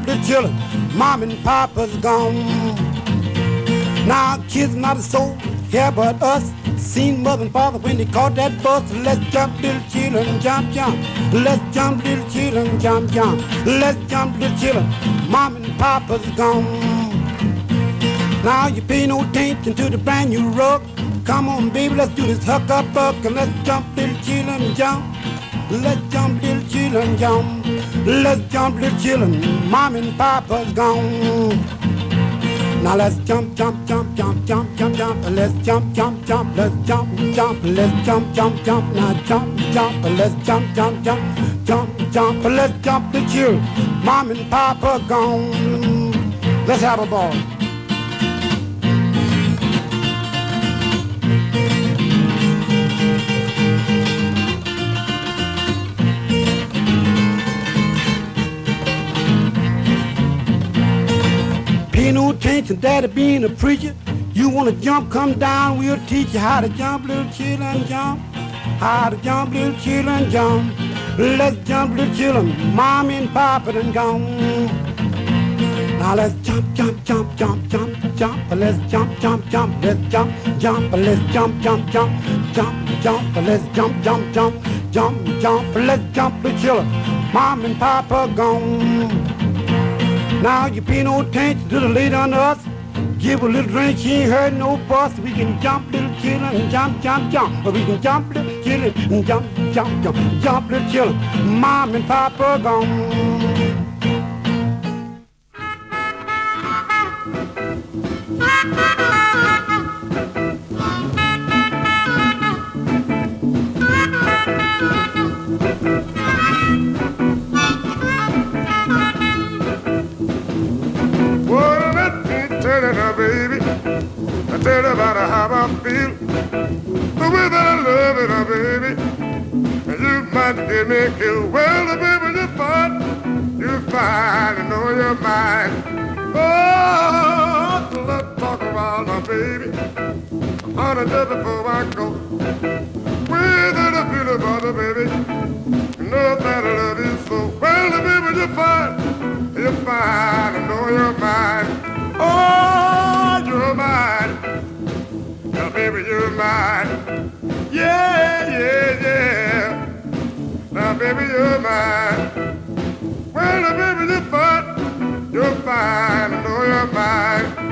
little children, mom and papa's gone. Now kids not a soul here but us. Seen mother and father when they caught that bus. Let's jump, little children, jump, jump. Let's jump, little children, jump, jump. Let's jump, little children, mom and papa's gone. Now you pay no attention to the brand new rug. Come on, baby, let's do this huck up buck and let's jump, little children, jump. Let's jump, little children, jump. Let's jump, little children, mom and papa's gone. Now let's jump, jump, jump, jump, jump, jump, jump. Let's jump, jump, jump. Let's jump, jump. Let's jump, jump, jump. Now jump, jump. Let's jump, jump, jump, jump, jump. Let's jump, little children, mom and papa gone. Let's have a ball. Pay no attention, daddy being a preacher. You wanna jump, come down, we'll teach you how to jump, little children, jump. How to jump, little children, jump. Let's jump, little children, mom and papa done gone. Now let's jump, jump, jump, jump, jump, jump. Let's jump, jump, jump, let's jump, jump. Let's jump, jump, jump, jump, jump. Let's jump, jump, jump, jump, jump. Let's jump, little children, mom and papa gone. Now you pay no attention to the lady under us. Give a little drink, she ain't heard no fuss. We can jump, little children, jump, jump, jump. But we can jump, little children, jump, jump, jump. Jump, little children, mom and papa gone. Baby, I tell you about how I feel, the way that I love it, baby. And you might get me killed. Well, baby, you're fine, I know you're mine. Oh, let's talk about my baby. On a day before I go, without a feel about it, baby. You know that I love you so. Well, baby, you're fine, I know you're mine. Oh, you're mine. Now, baby, you're mine. Yeah, yeah, yeah. Now, baby, you're mine. Well, now, baby, you're fine. You're fine. I know you're mine.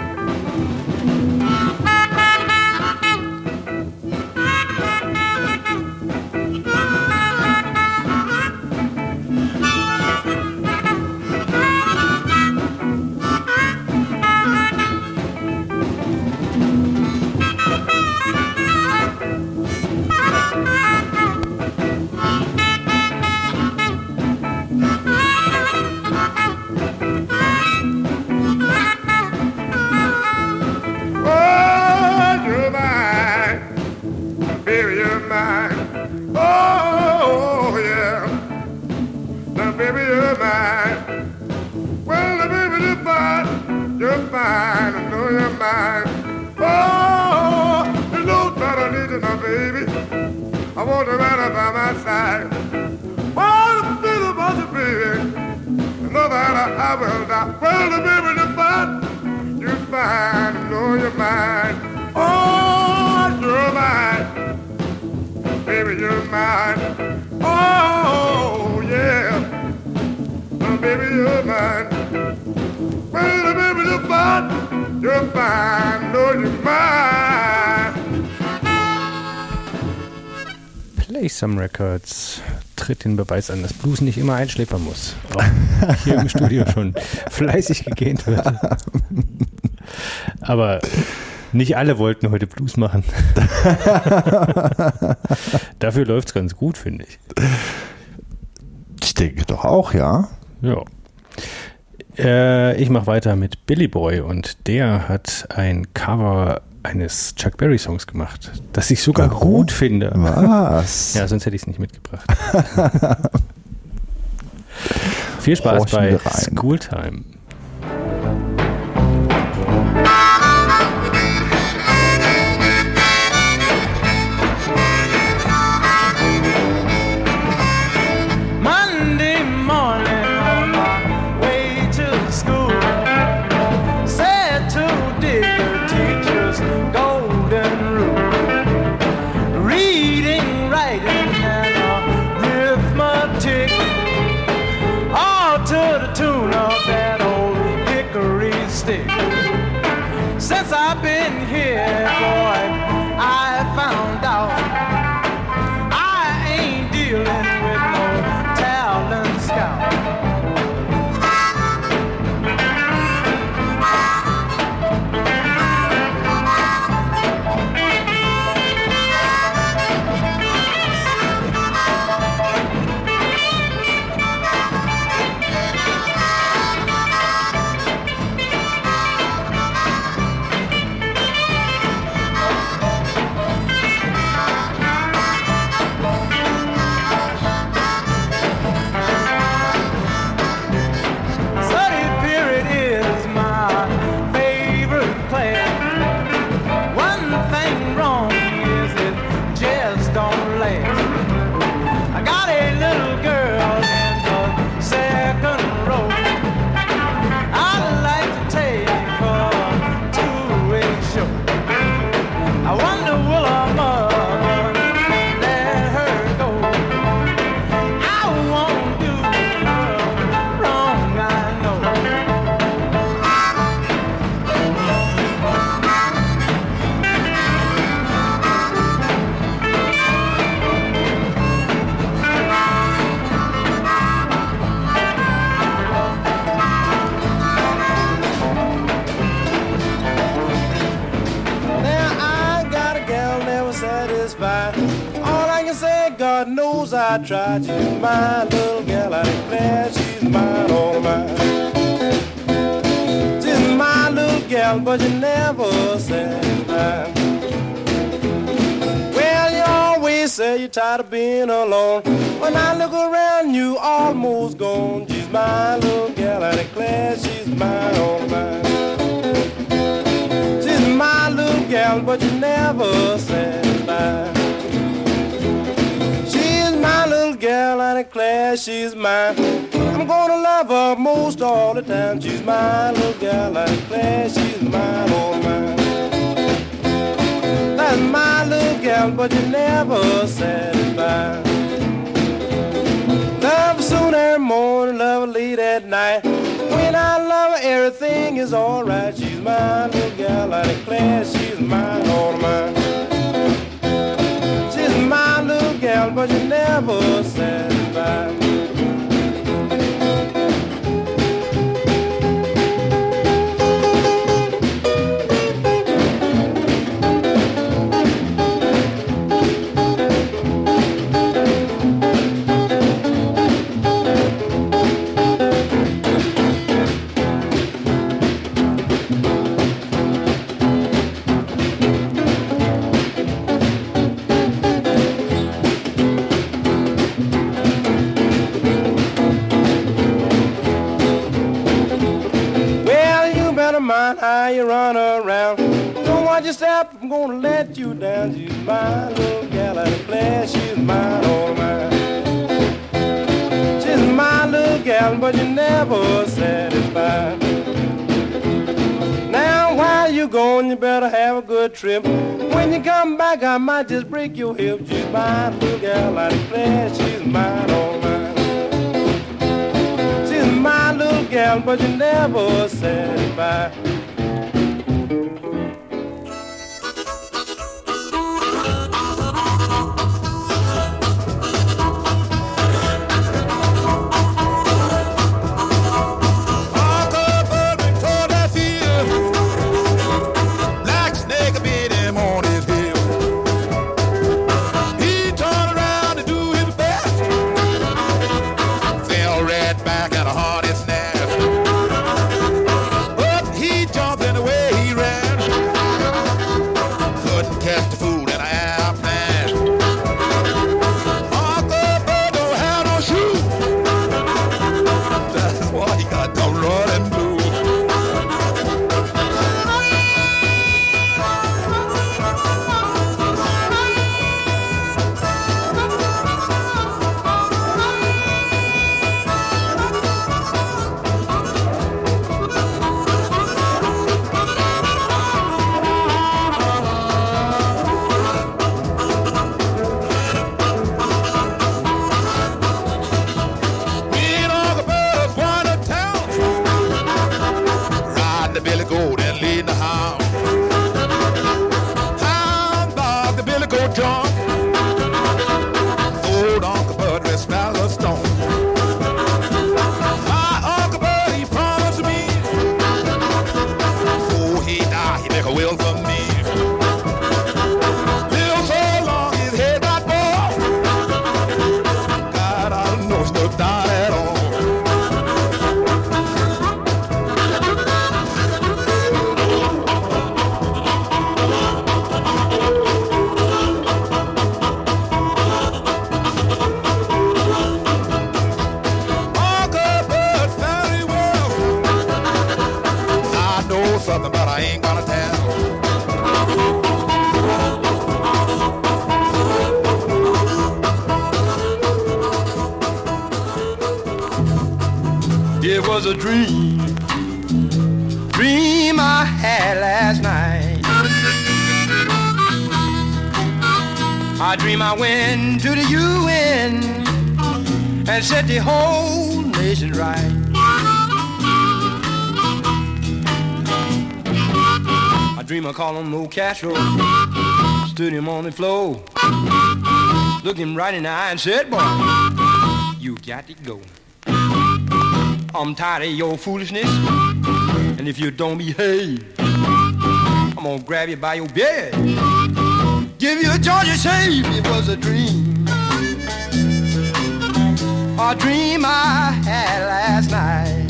I know you're mine. Oh, you know that I need you now, baby. I want you right by my side. Oh, the feel about you, baby. You know that I will die. Well, the baby, you're fine. You're fine. I know you're mine. Oh, you're mine. Baby, you're mine. Oh, yeah. Oh, baby, you're mine. Well, baby, you're fine. You're fine, know you're mine. Play Some Records tritt den Beweis an, dass Blues nicht immer einschläfern muss. Auch hier im Studio schon fleißig gegähnt wird. Aber nicht alle wollten heute Blues machen. Dafür läuft es ganz gut, finde ich. Ich denke doch auch, ja. Ja. Ich mache weiter mit Billy Boy und der hat ein Cover eines Chuck Berry Songs gemacht, das ich sogar gut finde. Was? Ja, sonst hätte ich es nicht mitgebracht. Viel Spaß bei School Time. Monday morning on my way to to the tune of that old hickory stick. Since I've been here, boy, I found out I ain't dealing with no talent scout. I tried, she's my little gal, I declare she's mine, all mine. She's my little gal, but you never satisfy. Well, you always say you're tired of being alone. When I look around, you almost gone. She's my little gal, I declare she's mine, all mine. She's my little gal, but you never satisfy. My little gal, I declare she's mine. I'm gonna love her most all the time. She's my little gal, I declare she's mine, all mine. That's my little gal, but you never satisfy. Love her soon every morning, love her late at night. When I love her, everything is alright. She's my little gal, I declare she's mine, all mine. My little gal, but you never satisfy. How you run around. Don't watch your step, I'm gonna let you down. She's my little gal, I declare she's mine, all mine. She's my little gal, but you never satisfy. Now while you gone, you better have a good trip. When you come back, I might just break your hip. She's my little gal, I declare she's mine, all mine. She's my little gal, but you never satisfy. It was a dream I had last night. I dream I went to the UN and set the whole nation right. I dream I called on old Castro, stood him on the floor, looked him right in the eye and said, boy, you got to go. I'm tired of your foolishness, and if you don't behave, I'm gonna grab you by your beard, give you a Georgia shave. It was a dream I had last night.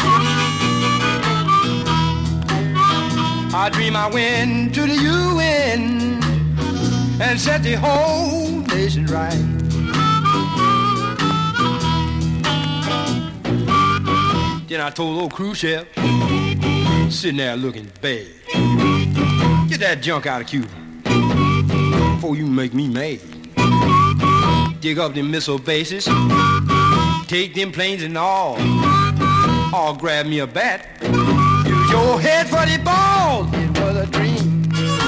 I dream I went to the UN and set the whole nation right. Then I told old Khrushchev, sitting there looking bad, get that junk out of Cuba before you make me mad. Dig up them missile bases, take them planes and all, or grab me a bat, use your head for the ball. It was a dream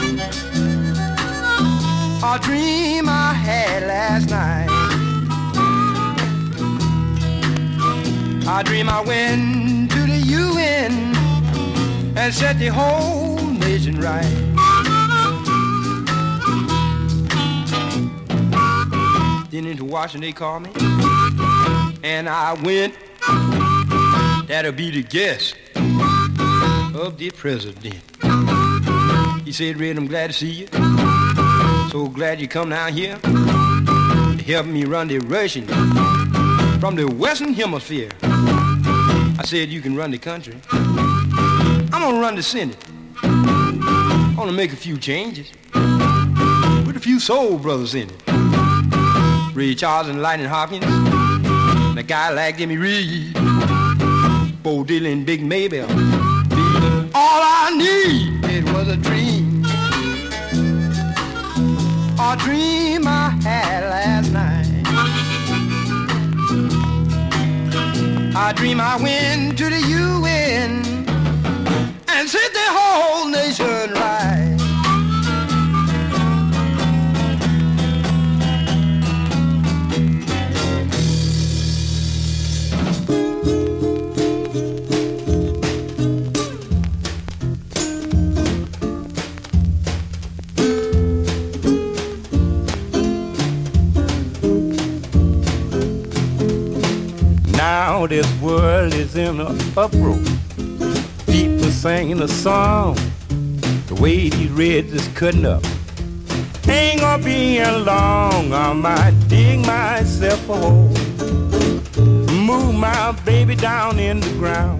I had last night. I dream I went to the UN and set the whole nation right. Then into Washington they called me, and I went. That'll be the guest of the president. He said, Red, I'm glad to see you. So glad you come down here to help me run the Russian from the Western Hemisphere. I said, you can run the country. I'm gonna run the Senate. I'm gonna make a few changes. Put a few soul brothers in it. Ray Charles and Lightning Hopkins. And a guy like Jimmy Reed. Bo Diddley and Big Maybell. All I need, it was a dream I had last night. I dream I went to the UN and set the whole nation right. Now this world is in an uproar. People singing a song. The way these reds is cutting up ain't gonna be here long. I might dig myself a hole, move my baby down in the ground.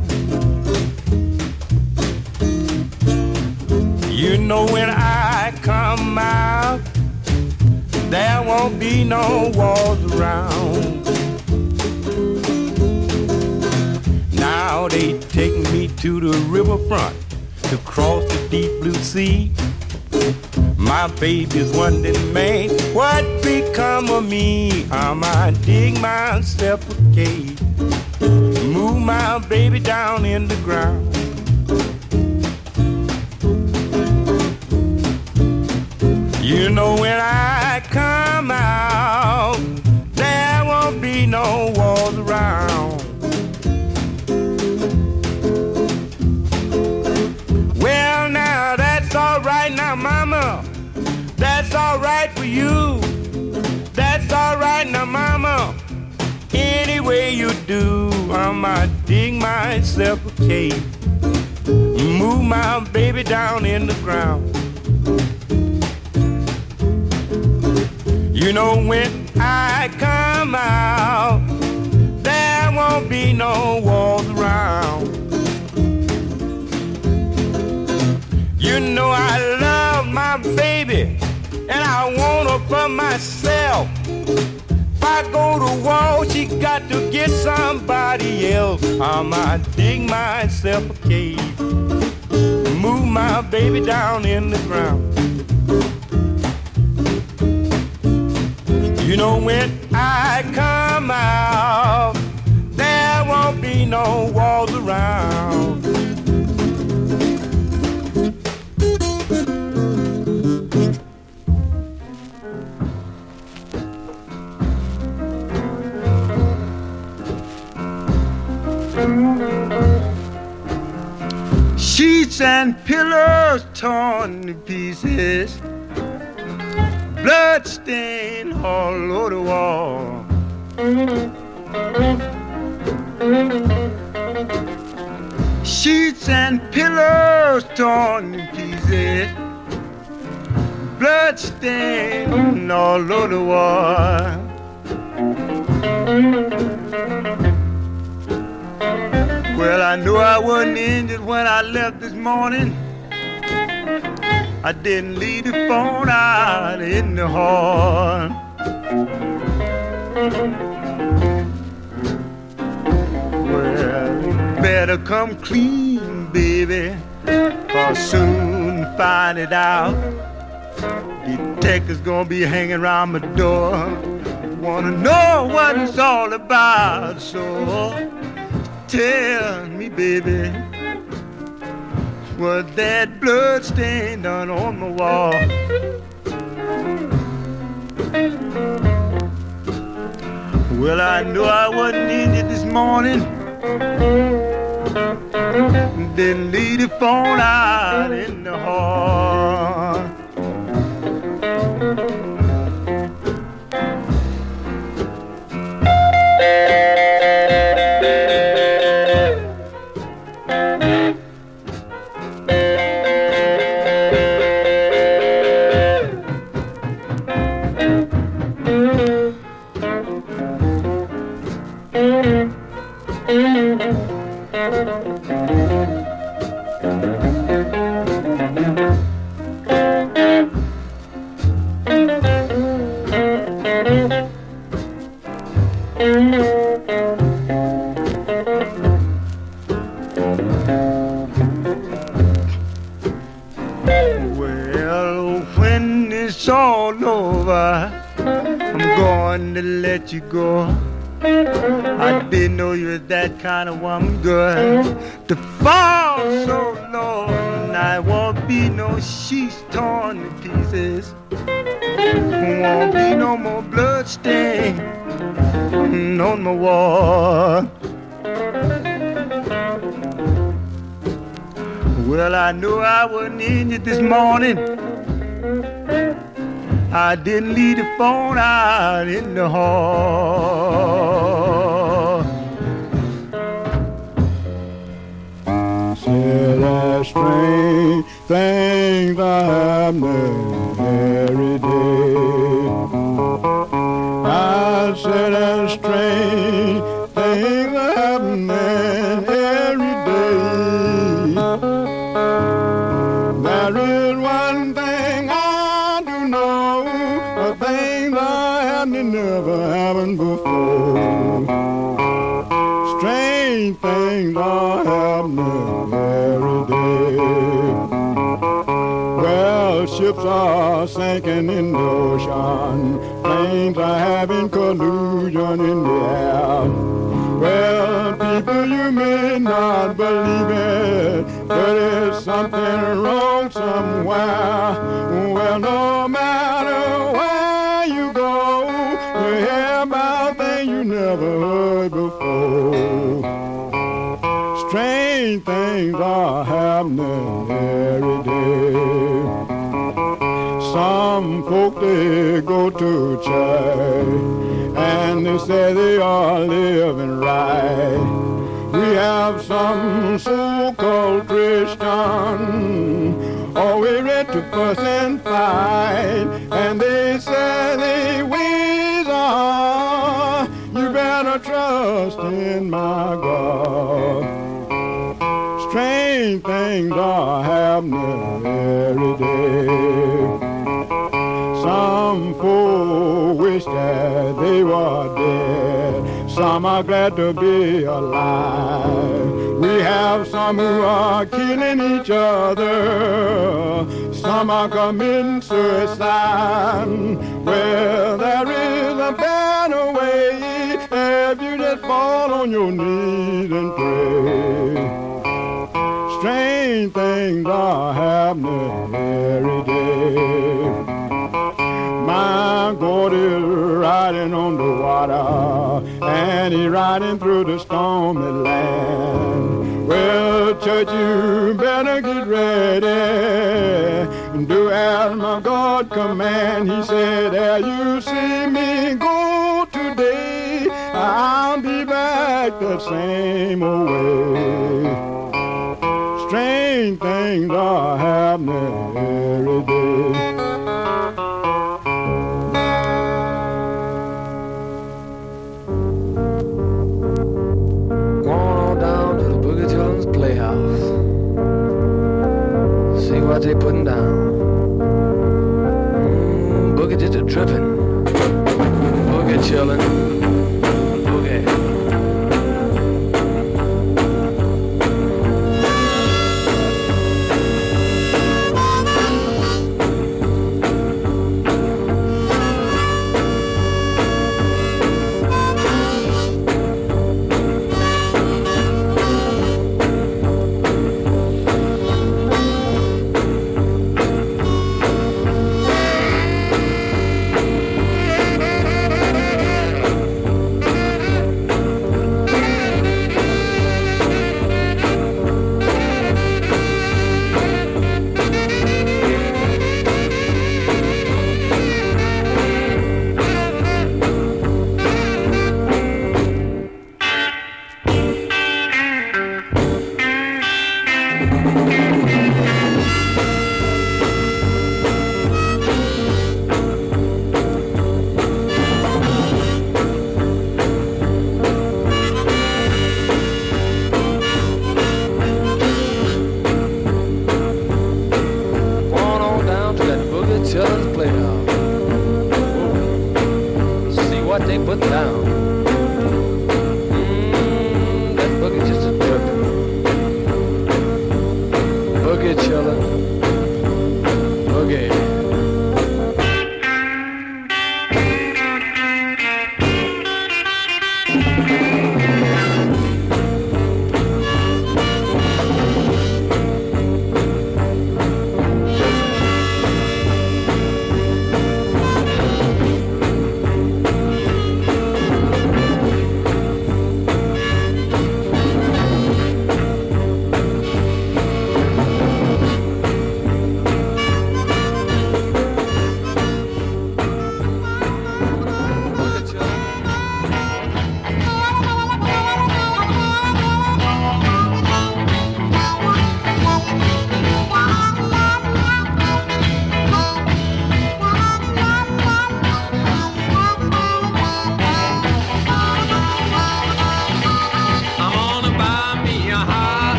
You know when I come out, there won't be no walls around. Now they take me to the riverfront to cross the deep blue sea. My baby's wondering, man, what become of me? I might dig myself a cave, move my baby down in the ground. You know when I come out, there won't be no walls around. Well, now that's all right now, mama. That's all right for you. That's all right now, mama. Any way you do, I might dig myself a cave, move my baby down in the ground. You know when I come out, there won't be no walls around. You know I love my baby, and I want her for myself. If I go to war, she got to get somebody else. I might dig myself a cave, move my baby down in the ground. You know when I come out, there won't be ain't no walls around. Sheets and pillows torn to pieces, blood stain all over the wall. Sheets and pillows torn to pieces, blood stain all over the wall. Well, I knew I wasn't injured when I left this morning. I didn't leave the phone out in the hall. Well, better come clean, baby, for soon find it out. Detectives gonna be hanging around my door. Wanna know what it's all about, so tell me, baby, was that blood stain done on my wall? Well, I knew I wasn't injured this morning. Didn't leave the phone out in the hall. Well, when it's all over, I'm going to let you go. I didn't know you were that kind of woman, girl, to fall so low. And I won't be no sheets torn to pieces. Won't be no more blood stain on my wall. Well, I knew I wasn't injured this morning. I didn't leave the phone out in the hall. Said that strange things are happening every day. I said that strange things are happening every day. There is one thing I do know, things are happening never happened before. Strange things are happening every day. Well, ships are sinking in the ocean, planes are having collusion in the air. Well, people, you may not believe it, but there's something wrong somewhere. Well, no matter where you go, you hear about things you never heard before. Strange things are happening every day. Some folk, they go to church and they say they are living right. We have some so-called Christian, always ready to fuss and fight, and they say they ways are, you better trust in my God. Strange things are happening every day. Some folk wish that they were dead. Some are glad to be alive. We have some who are killing each other. Some are committing suicide. Well, there is a better way if you just fall on your knees and pray. Strange things are happening every day. My God is riding on the water, and he's riding through the stormy land. Well, church, you better get ready and do as my God command. He said, as you see me go today, I'll be back the same old way. Strange things are happening every day. See what they putting down. Boogie just a trippin'. Boogie chillin'. Boogie.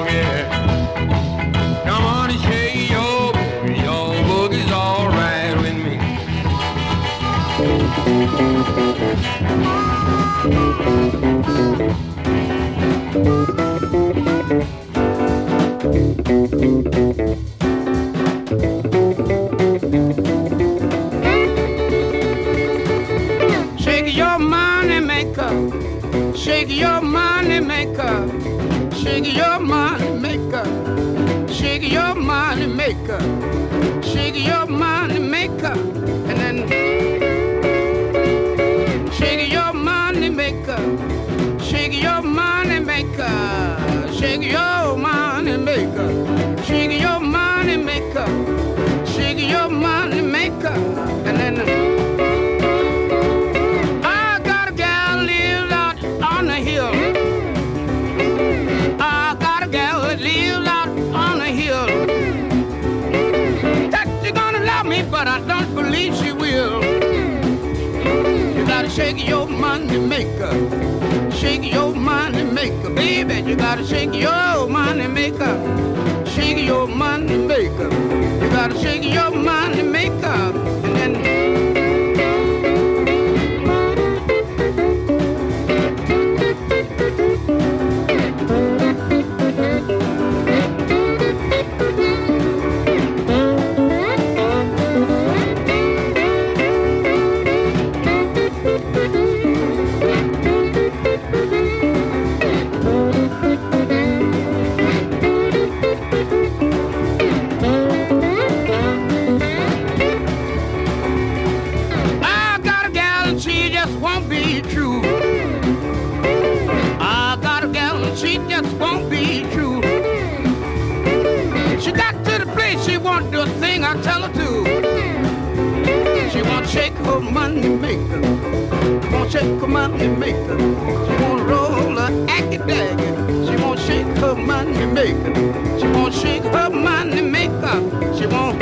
Come on and shake your boogie, your boogie's all right with Shake your money maker, shake your money maker, shake your money maker, shake your money maker, shake your money maker, and then shake your money maker, shake your money maker, shake your money maker, shake your money maker, shake your money maker, and then. But I don't believe she will. You gotta shake your money maker, shake your money maker, baby. You gotta shake your money maker, shake your money maker. You gotta shake your money maker, and then. I tell her to. She won't shake her money maker. Won't shake her money maker. She won't roll her acky daggy. She won't shake her money maker. She won't shake her money maker. She won't.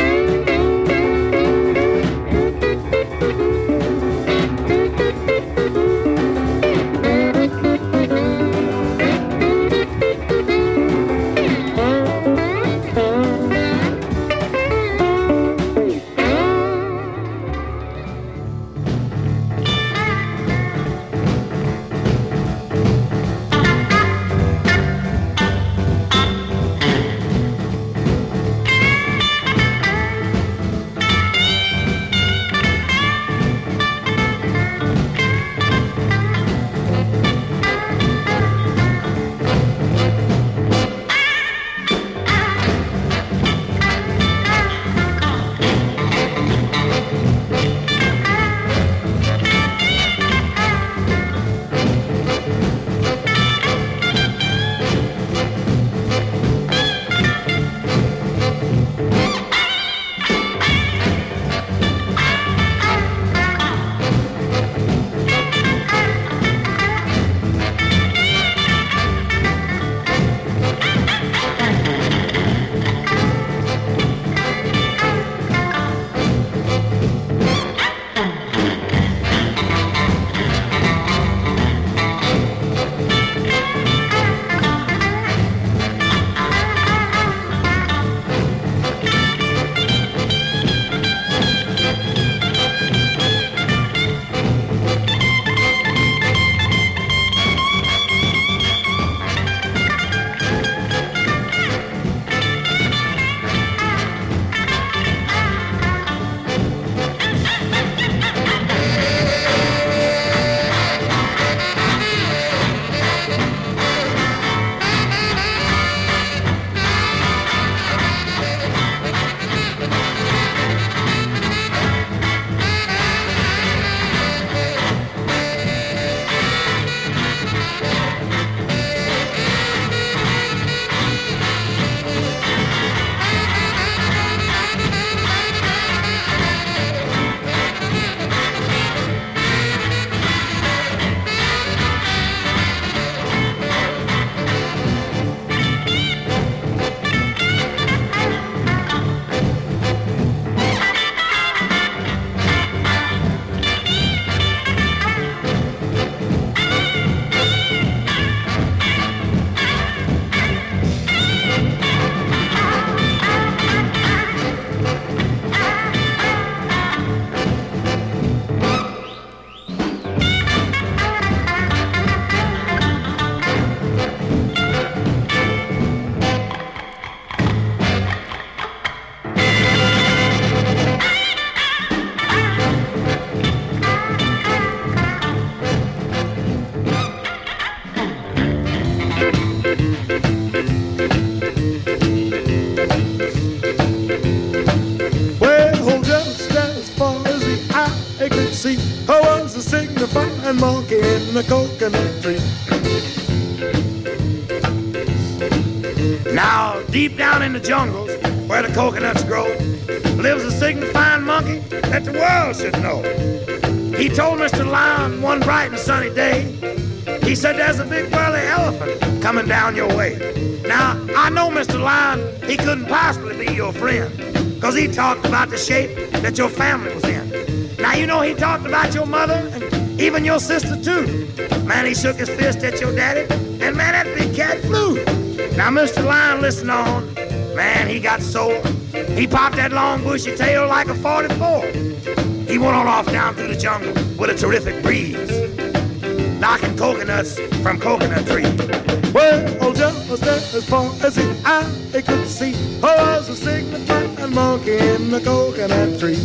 monkey in the coconut tree. Now, deep down in the jungles where the coconuts grow, lives a signifying monkey that the world should know. He told Mr. Lion one bright and sunny day, he said, there's a big burly elephant coming down your way. Now, I know Mr. Lion, he couldn't possibly be your friend, because he talked about the shape that your family was in. Now, you know he talked about your mother and even your sister, too. Man, he shook his fist at your daddy, and man, that big cat flew. Now, Mr. Lion, listen on. Man, he got sore. He popped that long bushy tail like a 44. He went on off down through the jungle with a terrific breeze, knocking coconuts from coconut trees. Well, just as far as the eye could see, was a signifying monkey in the coconut tree.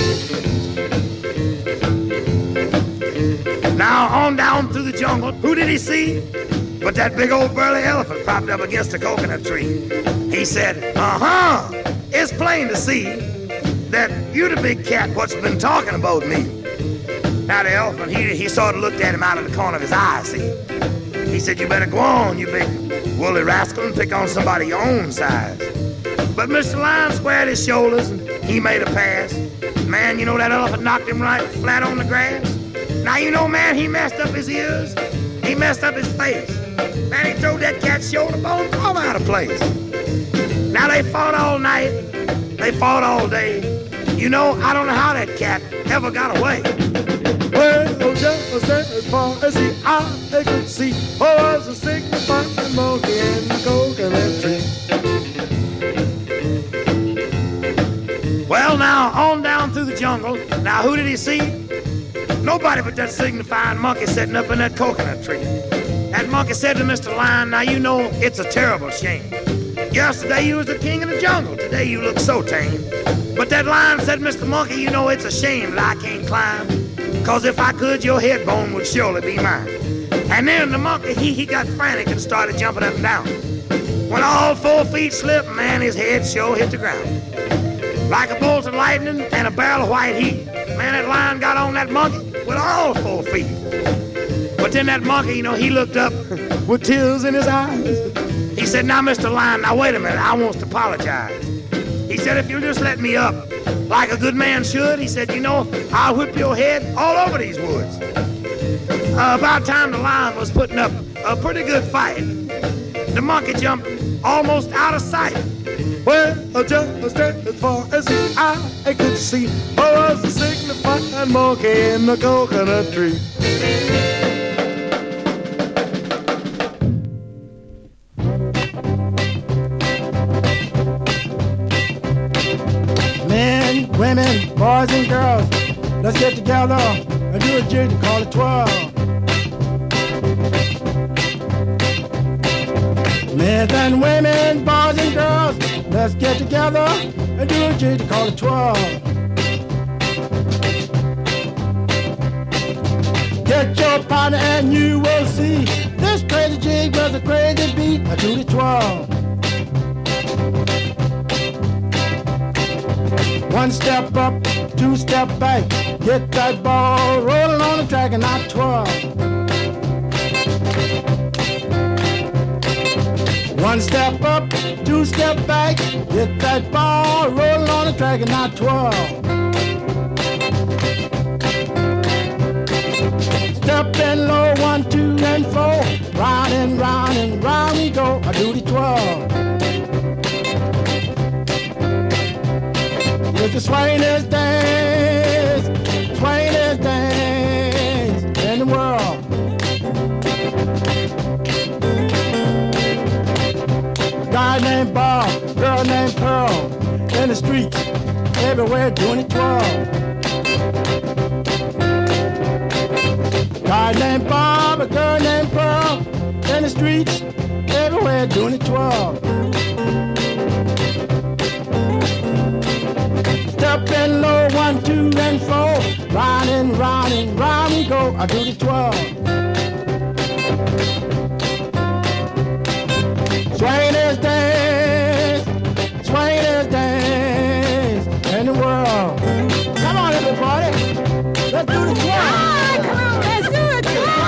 Now on down through the jungle, who did he see? But that big old burly elephant propped up against a coconut tree. He said, it's plain to see that you the big cat what's been talking about me. Now the elephant, he sort of looked at him out of the corner of his eye, see. He said, you better go on, you big woolly rascal, and pick on somebody your own size. But Mr. Lion squared his shoulders and he made a pass. Man, you know that elephant knocked him right flat on the grass. Now you know, man, he messed up his ears. He messed up his face. Man, he threw that cat's shoulder bone all out of place. Now they fought all night. They fought all day. You know, I don't know how that cat ever got away. Well, just as far as the eye could see, was a signifying monkey in the coconut tree. Well, now, on down through the jungle, now who did he see? Nobody but that signifying monkey sitting up in that coconut tree. That monkey said to Mr. Lion, now you know it's a terrible shame. Yesterday you was the king of the jungle, today you look so tame. But that lion said, Mr. Monkey, you know it's a shame that I can't climb, 'cause if I could, your head bone would surely be mine. And then the monkey, he got frantic and started jumping up and down. When all 4 feet slipped, man, his head sure hit the ground. Like a bolt of lightning and a barrel of white heat, man, that lion got on that monkey with all 4 feet. But then that monkey, you know, he looked up with tears in his eyes. He said, now, Mr. Lion, now wait a minute, I want to apologize. He said, if you'll just let me up like a good man should, he said, you know, I'll whip your head all over these woods. About time the lion was putting up a pretty good fight, the monkey jumped almost out of sight. Well, just as far as the eye could see, was a signifying monkey in the coconut tree. Men, women, boys and girls, let's get together and do a jig to call it 12. Men and women, boys and girls, let's get together and do a jig to call it 12. Get your partner and you will see this crazy jig was a crazy beat. I do the 12. 1 step up, 2 step back, get that ball rolling on the track and not 12. 1 step up, 2 step back, get that ball rolling on the track and not 12. Step in low, 1, 2, and 4, round and round and round we go. I do the 12. It's the swingest dance in the world. A guy named Bob, girl named Pearl, in the streets, everywhere doing it 12. Guy named Bob, a girl named Pearl, in the streets, everywhere doing it 12. Step in low, 1, 2, and 4, round and round and round we go. I do the 12. Swingers dance in the world. Come on, everybody, let's do the 12. Come on, let's do it.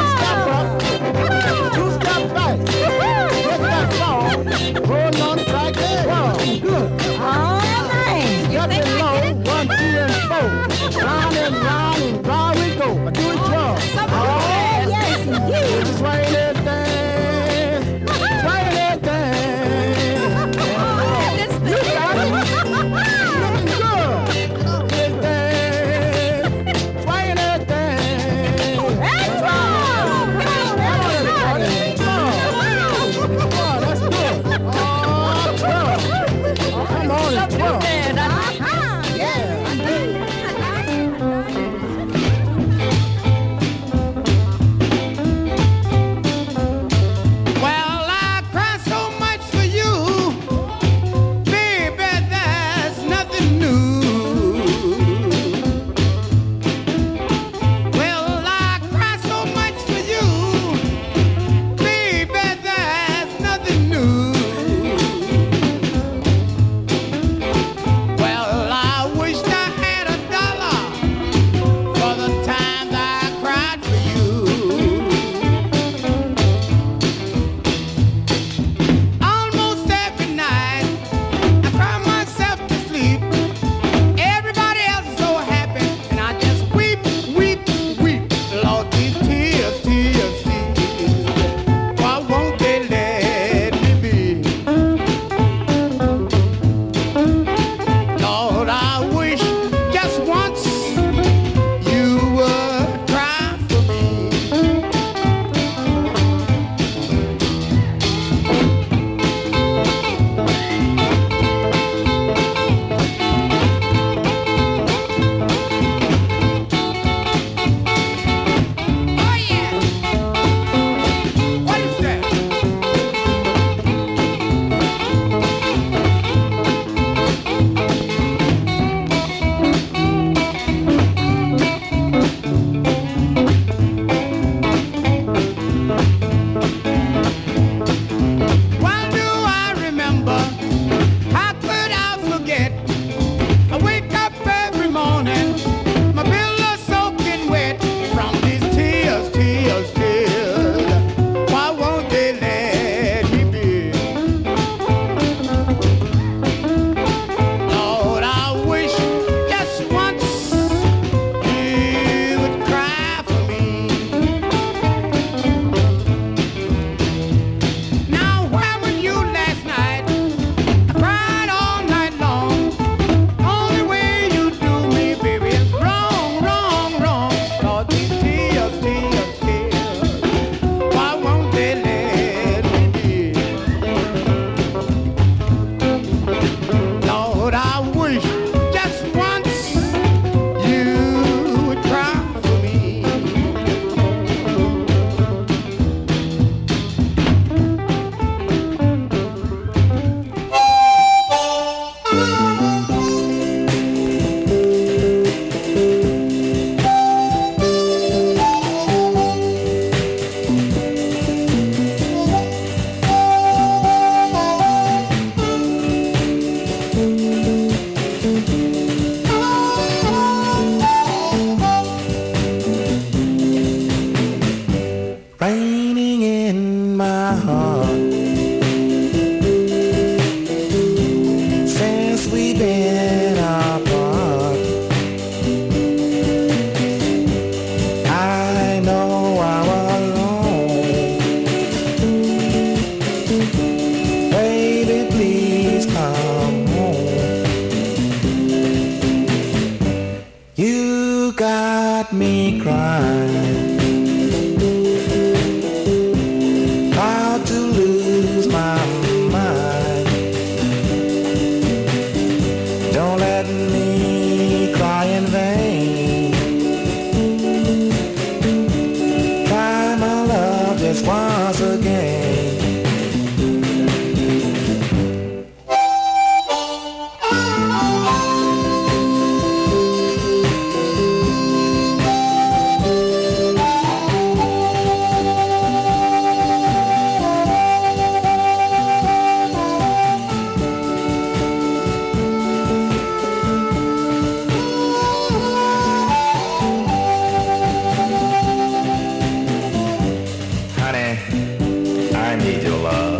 I need your love.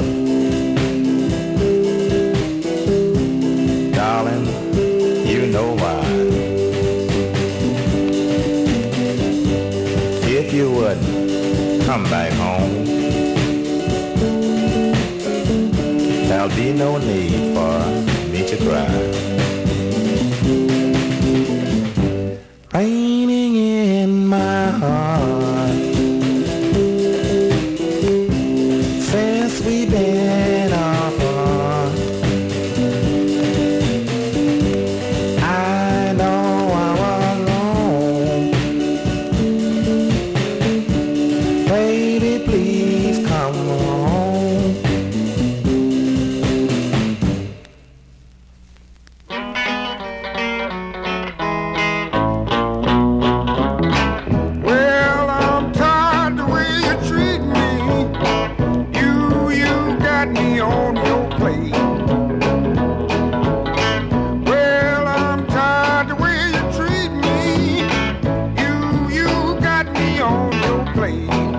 Darling, you know why. If you would come back home, there'll be no need for me to cry. Raining in my heart since we've been apart. I know I was wrong. Baby, please come home. Well, I'm tired the way you treat me. You got me on your plate. Well, I'm tired the way you treat me. You got me on your plate.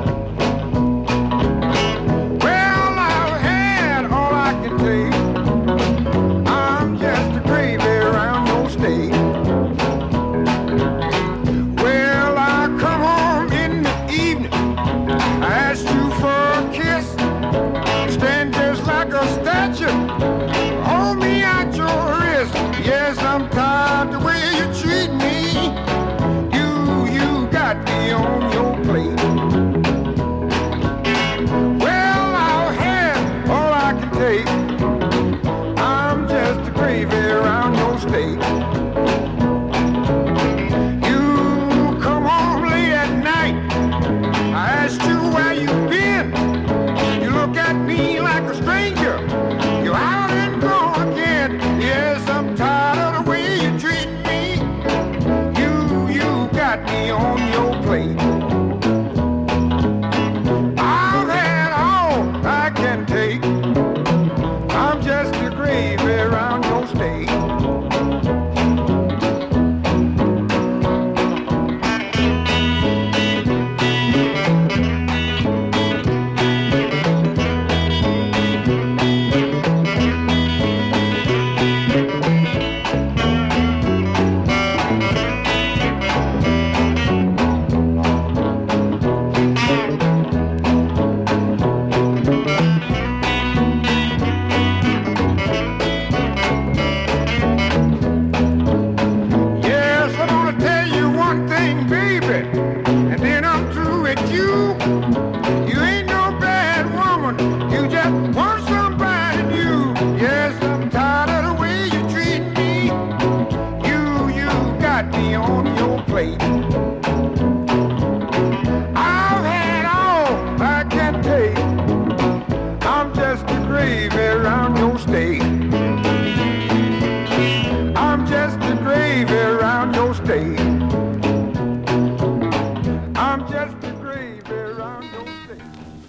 Well, I've had all I can take. I'm just a gravy around your steak. Well, I come home in the evening. I ask you for a kiss. Stand just like a statue. Hold me out your wrist. Yes, I'm tired the way you treat me. You got me on your plate. Well, I'll have all I can take. I'm just a gravy around your steak. You come home late at night. I asked you where you been. You look at me like a stranger. You're out and gone again. Yes, I'm tired of the way you treat me. You got me on your plate. I've had all I can take. I'm just a gravy around your steak. Yes, I'm gonna tell you one thing, baby, and then I'm through with you. You ain't no bad woman, you just want somebody new. Yes, I'm tired of the way you treat me. You got me on your plate. I've had all I can take. I'm just a gravy around your steak. I'm just a gravy around your steak. I'm just a gravy around your steak.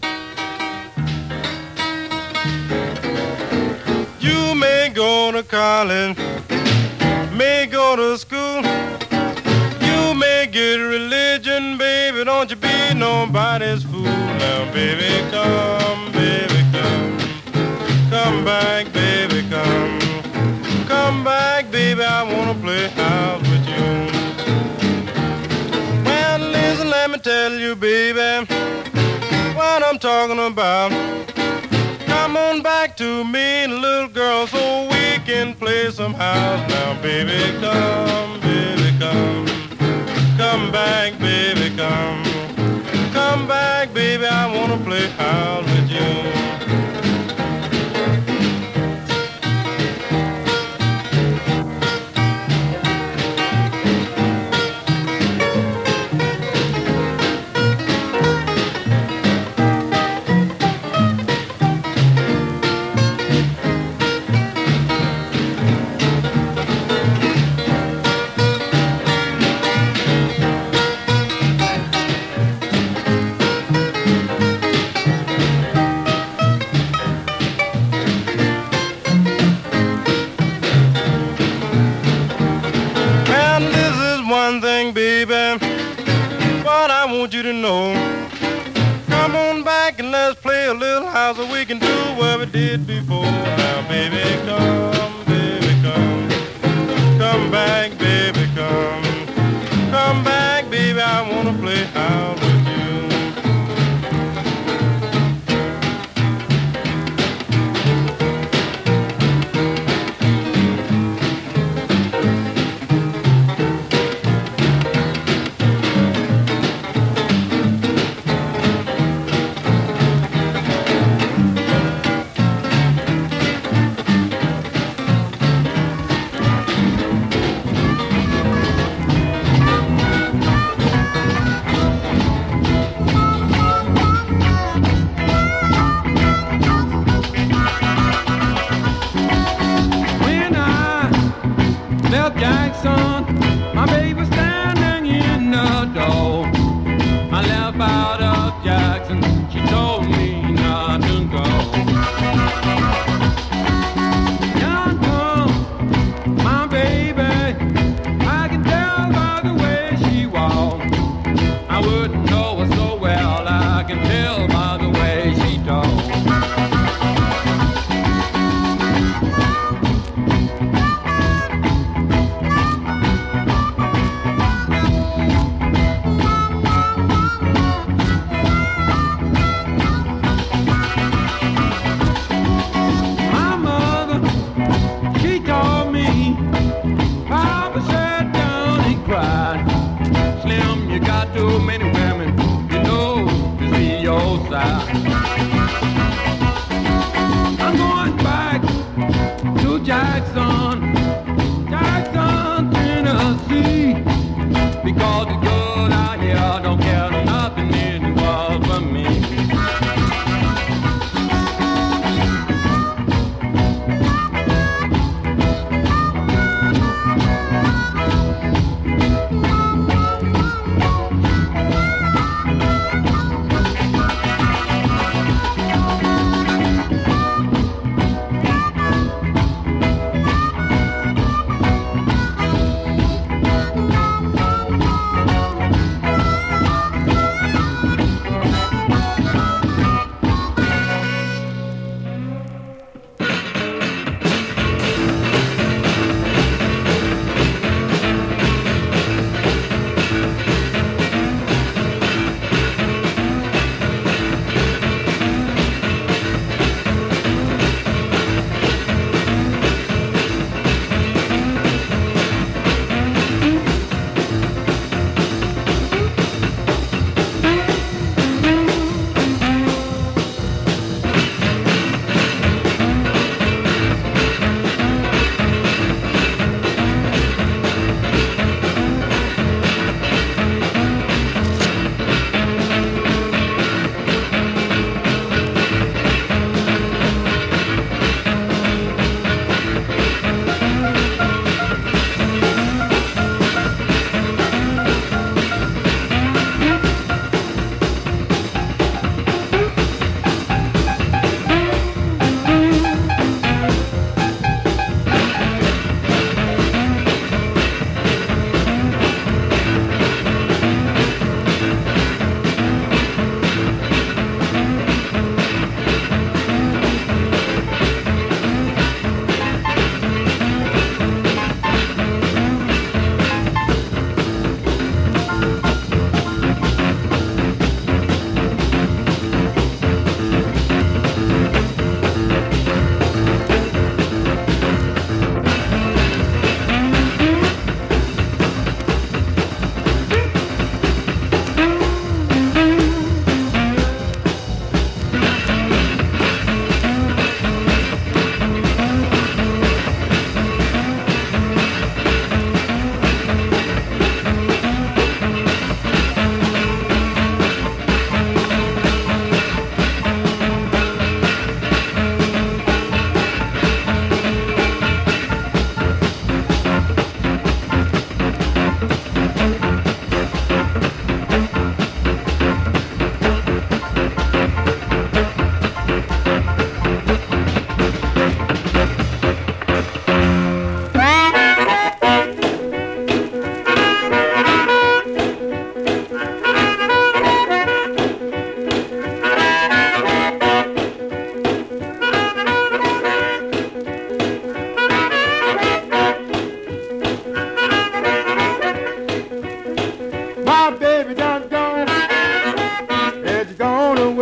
You may go to college, may go to school. You may get religion, baby. Don't you be nobody's fool. Now, baby, come, baby, come. Come back, baby, come. Come back, baby, I wanna play house with you. Well, listen, let me tell you, baby, what I'm talking about. Come on back to me, little girl, so we can play some house. Now, baby, come, baby, come. Come back, baby, come. Come back, baby, I wanna play house with you. back and let's play a little house so we can do what we did before. Now, baby, come, baby, come. Come back, baby, come. Come back, baby, I wanna play house with you.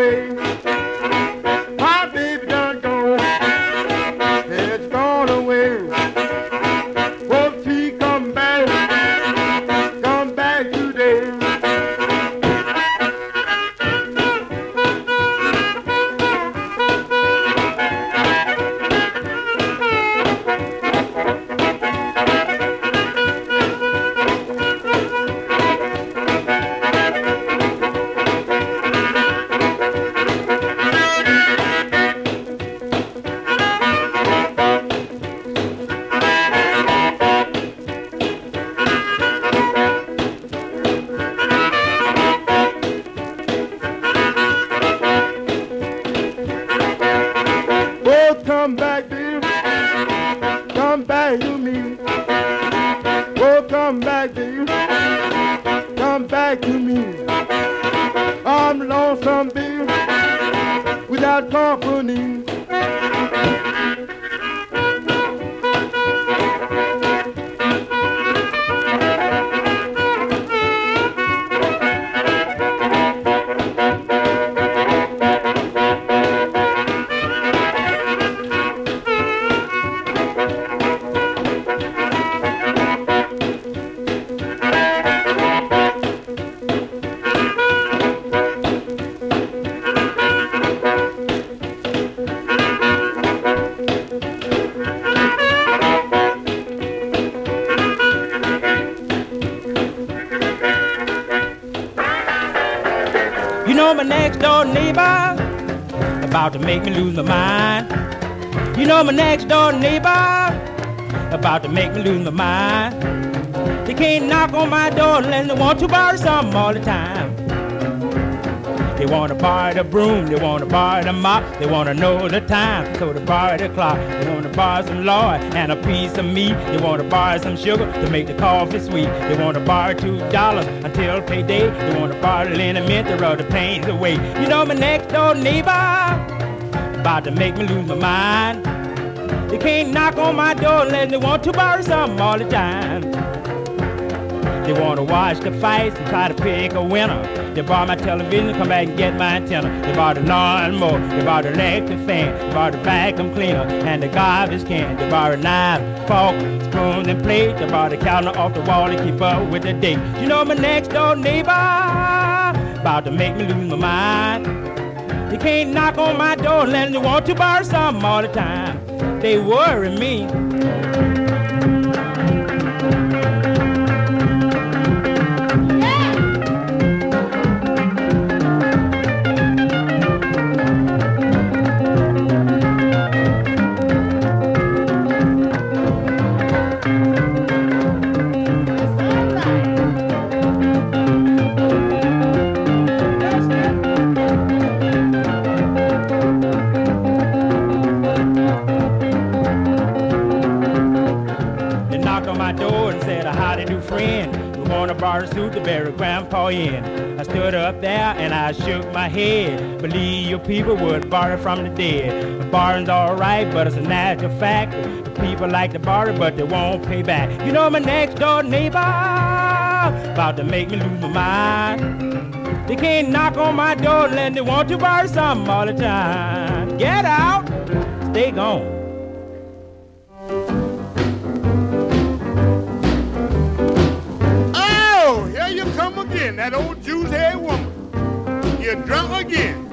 away. My baby done gone. It's gone away. Hope she come back today. Come back, dear. Come back to me. Oh, come back, dear. Come back to me. I'm lonesome, dear, without company. You know my next door neighbor about to make me lose my mind. You know my next door neighbor about to make me lose my mind. They can't knock on my door unless they want to borrow something all the time. They want to borrow the broom, they want to borrow the mop, they want to know the time, so they borrow the clock. They want to borrow some lard and a piece of meat. They want to borrow some sugar to make the coffee sweet. They want to borrow $2 until payday. They want to borrow the liniment to rub the pains away. You know my next door neighbor about to make me lose my mind. They can't knock on my door unless they want to borrow something all the time. They want to watch the fights and try to pick a winner. They borrow my television, come back and get my antenna. They borrow the lawnmower, they borrow the electric fan, they borrow the vacuum cleaner and the garbage can. They borrow knives, forks, spoons, and plates. They borrow the calendar off the wall to keep up with the date. You know my next door neighbor about to make me lose my mind. They can't knock on my door unless they want to borrow something all the time. They worry me. Borrow a suit to bury Grandpa in. I stood up there and I shook my head. Believe your people would borrow from the dead. Borrowing's alright, but it's a natural fact. The people like to borrow, but they won't pay back. You know my next door neighbor about to make me lose my mind. They can't knock on my door unless they want to borrow something all the time. Get out, stay gone. That old Jews-head woman, you're drunk again.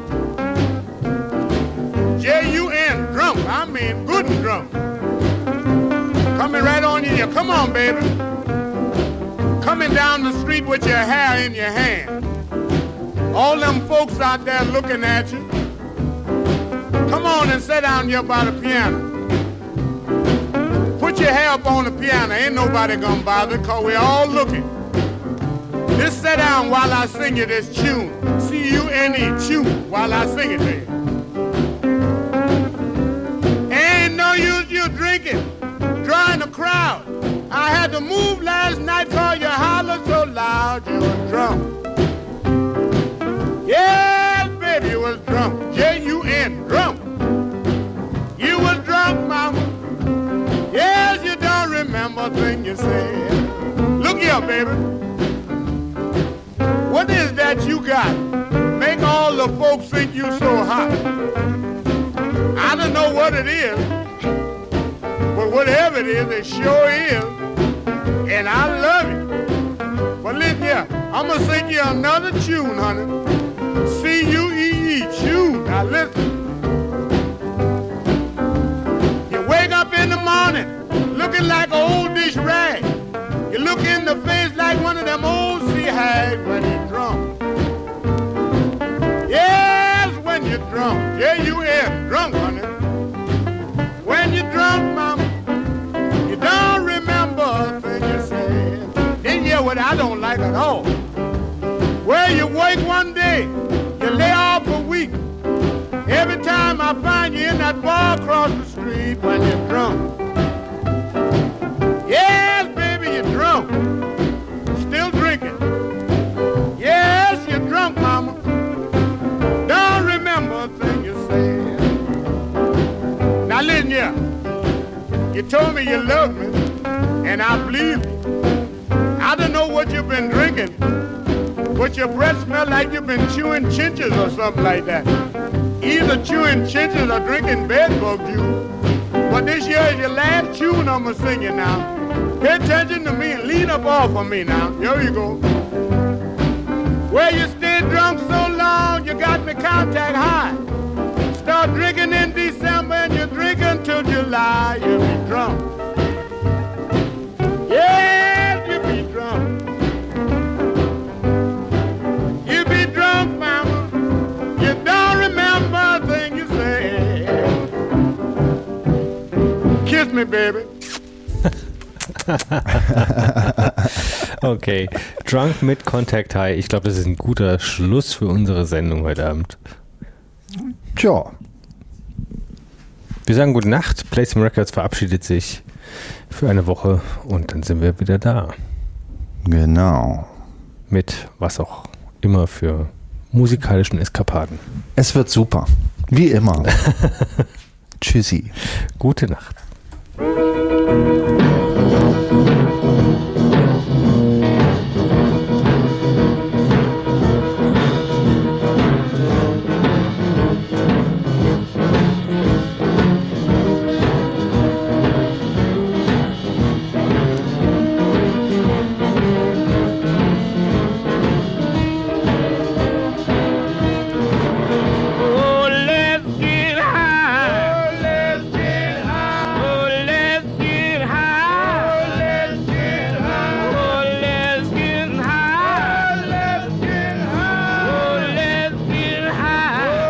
J-U-N, drunk, I mean good and drunk. Coming right on in here, come on baby. Coming down the street with your hair in your hand. All them folks out there looking at you. Come on and sit down here by the piano. Put your hair up on the piano, ain't nobody gonna bother, cause we're all looking. Just sit down while I sing you this tune. C-U-N-E, tune, while I sing it to you. Ain't no use you drinking, drawing the crowd. I had to move last night cause you hollered so loud you was drunk. Yes, baby, you was drunk. J-U-N, drunk. You was drunk, mama. Yes, you don't remember a thing you said. Look here, baby. What is that you got? Make all the folks think you so hot? I don't know what it is, but whatever it is, it sure is, and I love it. But listen here, I'm gonna sing you another tune, honey. C-U-E-E, tune. Now listen. You wake up in the morning looking like an old dish rag. You look in the face like one of them old sea hags when you're drunk. Yes, when you're drunk. Yeah, you is drunk, honey. When you're drunk, mama, you don't remember a thing you said. Then hear what I don't like at all. Well, you wake one day, you lay off a week. Every time I find you in that bar across the street when you're drunk. Yes, baby, you're drunk. Still drinking. Yes, you're drunk, mama. Don't remember a thing you said. Now listen here. You told me you love me, and I believe you. I don't know what you've been drinking, but your breath smells like you've been chewing chinches or something like that. Either chewing chinches or drinking bedbug juice. But this year is your last tune I'm gonna sing you now. Pay attention to me and lean up off of me now. Here you go. Well, you stayed drunk so long, you got me contact high. Start drinking in December and you drink until July. You'll be drunk. Yes, you'll be drunk. You'll be drunk, mama. You don't remember a thing you said. Kiss me, baby. Okay, Drunk mit Contact High. Ich glaube, das ist ein guter Schluss für unsere Sendung heute Abend. Tja. Wir sagen gute Nacht. Play Some Records verabschiedet sich für eine Woche und dann sind wir wieder da. Genau. Mit was auch immer für musikalischen Eskapaden. Es wird super. Wie immer. Tschüssi. Gute Nacht.